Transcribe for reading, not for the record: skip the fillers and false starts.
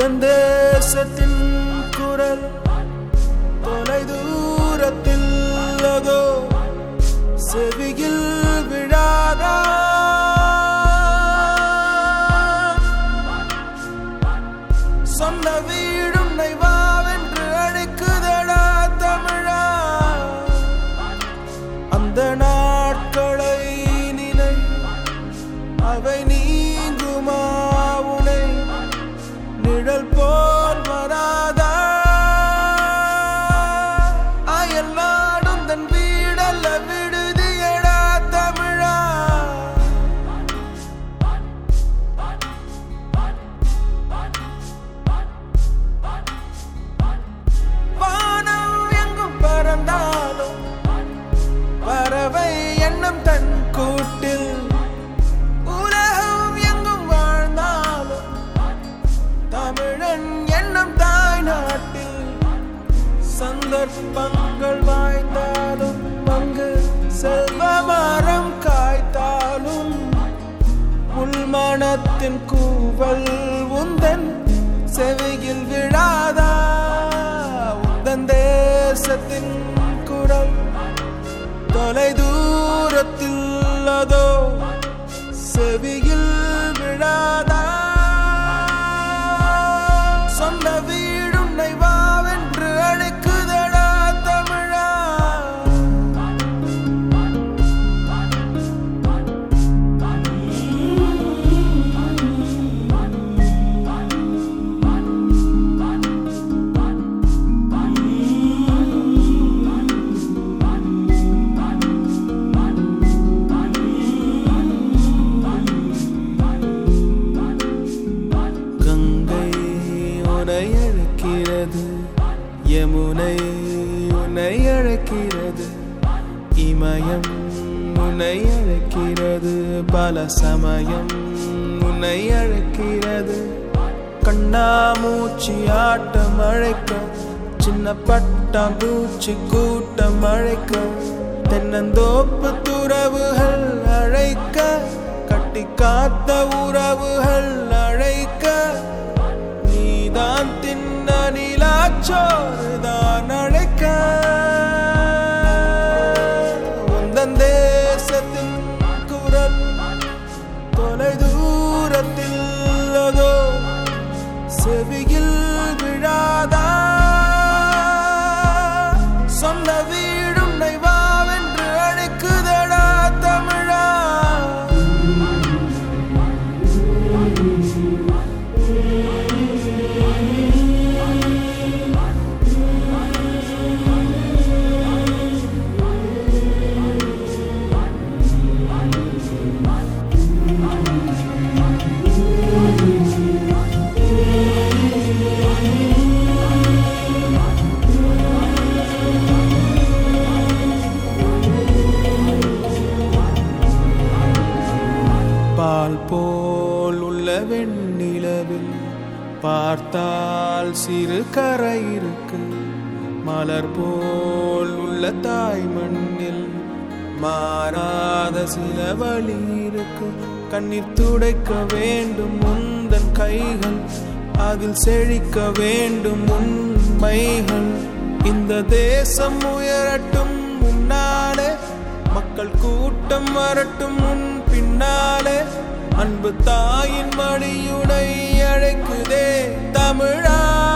உந்தன் தேசத்தின் குரல் தொலை தூரத்தில் அதோ செவியில் விழாதா? சொந்த வீடுன்னை வாவென்று அழைக்குதடா தமிழா. அந்த நாட்களை நினை, அவை நீங்குமா உனை? நிழல் போல் வராதா? அயல் நாடும் தன் வீடல்ல விடுதியடா தமிழா. வானம் எங்கும் பறந்தாலும் பறவை எண்ணம் தன் கூட்டில், உலகம் எங்கும் வாழ்ந்தாலும் தமிழன் எண்ணம் தாய் நாட்டில். சந்தர்ப்பங்கள் வாய்ந்தாலும் அங்கு செல்வ மரம் காய்த்தாலும் உள்மனத்தின் கூவல் உந்தன் செவியில் விழாதா? உந்தன் தேசத்தின் குரல் தொலை தூரத்தில் அதோ செவியில் விழாதா? சொந்த வீடுன்னை வாவென்று அழைக்குதடா தமிழா. கங்கை உன்னை அழைக்கிறது, யமுனை உன்னை அழைக்கிறது, இமயம் உன்னை அழைக்கிறது, பல சமயம் உன்னை அழைக்கிறது. கண்ணாமூச்சி ஆட்டம் அழைக்க, சின்ன பட்டாம்பூச்சி கூட்டம் அழைக்க, தென்னந்தோப்பு துறவுகள் அழைக்க, கட்டி காத்த உறவுகள் அழைக்க, நீதான் தின்ன நிலாச்சோறுதான் அழைக்க. உந்தன் தேசத்தின் குரல் தொலை தூரத்தில் அதோ செவியில் விழாதா? சொந்த வீடுன்னை வாவென்று அழைக்குதடா தமிழா. பால் போல் உள்ள வெண்ணிலவில் பார்த்தால் சிறு கரை இருக்கு, மலர் போல் உள்ள தாய் மண்ணில் மாறாத சில வழி இருக்கு. கண்ணீர் துடைக்க வேண்டும் உந்தன் கைகள், அதில் செழிக்க வேண்டும் உண்மைகள். இந்த தேசம் உயரட்டும் முன்னாலே, மக்கள் கூட்டம் வரட்டும் உன் பின்னாலே. அன்பு தாயின் மடியுனை அழைக்குதே தமிழா.